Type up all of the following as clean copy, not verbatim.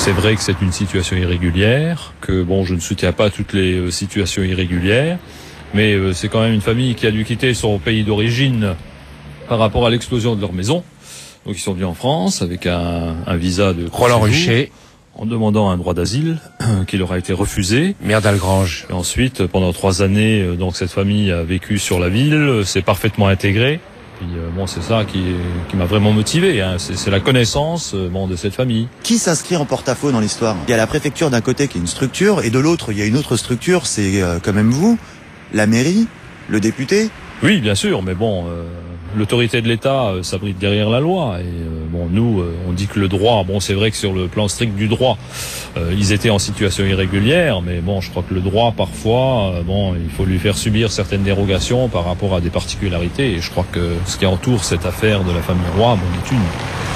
C'est vrai que c'est une situation irrégulière, que bon, je ne soutiens pas toutes les situations irrégulières, mais c'est quand même une famille qui a dû quitter son pays d'origine par rapport à l'explosion de leur maison. Donc ils sont venus en France avec un visa de Roland Ruchet, en demandant un droit d'asile qui leur a été refusé. maire d'Algrange. Et ensuite, pendant 3 années, donc cette famille a vécu sur la ville, s'est parfaitement intégrée. Puis bon, c'est ça qui m'a vraiment motivé, hein. C'est la connaissance de cette famille. Qui s'inscrit en porte-à-faux dans l'histoire? Il y a la préfecture d'un côté qui est une structure, et de l'autre, il y a une autre structure, c'est quand même vous, la mairie, le député. Oui, bien sûr, mais bon, l'autorité de l'État s'abrite derrière la loi. Et nous, on dit que le droit, bon, c'est vrai que sur le plan strict du droit, ils étaient en situation irrégulière, mais bon, je crois que le droit, parfois, il faut lui faire subir certaines dérogations par rapport à des particularités. Et je crois que ce qui entoure cette affaire de la famille Roy, est une.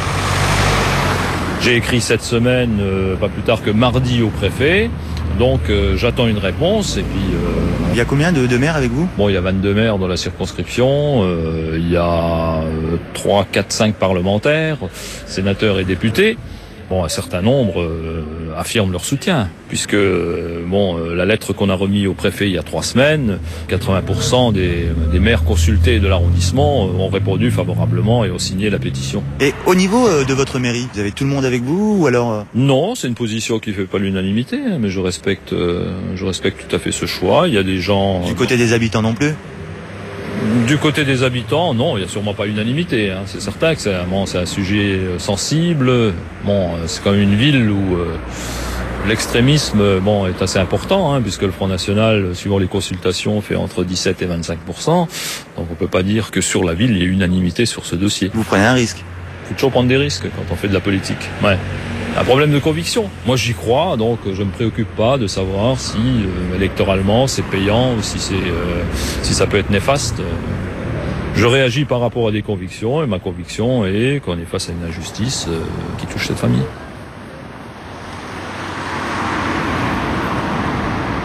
J'ai écrit cette semaine, pas plus tard que mardi, au préfet. Donc j'attends une réponse et puis... Il y a combien de maires avec vous? Bon, il y a 22 maires dans la circonscription, il y a 3, 4, 5 parlementaires, sénateurs et députés. Bon, un certain nombre affirment leur soutien, puisque la lettre qu'on a remise au préfet il y a 3 semaines, 80% des maires consultés de l'arrondissement ont répondu favorablement et ont signé la pétition. Et au niveau de votre mairie, vous avez tout le monde avec vous ou alors Non, c'est une position qui fait pas l'unanimité, mais je respecte tout à fait ce choix. Il y a des gens... Du côté des habitants non plus? Du côté des habitants, non, il n'y a sûrement pas l'unanimité. Hein. C'est certain que c'est un sujet sensible. C'est quand même une ville où l'extrémisme est assez important, hein, puisque le Front National, suivant les consultations, fait entre 17 et 25%. Donc on peut pas dire que sur la ville, il y ait unanimité sur ce dossier. Vous prenez un risque? Il faut toujours prendre des risques quand on fait de la politique. Ouais. Un problème de conviction. Moi, j'y crois, donc je me préoccupe pas de savoir si électoralement c'est payant ou si ça peut être néfaste. Je réagis par rapport à des convictions et ma conviction est qu'on est face à une injustice qui touche cette famille.